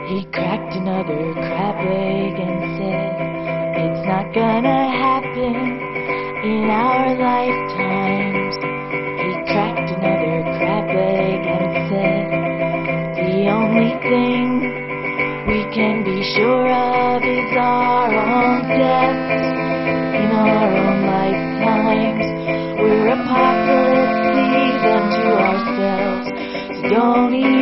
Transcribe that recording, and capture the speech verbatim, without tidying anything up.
He cracked another crab leg and said, it's not gonna happen in our lifetimes. He cracked another crab leg and said, the only thing we can be sure of is our own deaths in our own lifetimes. We're apocalypse, leave them to ourselves, so don't even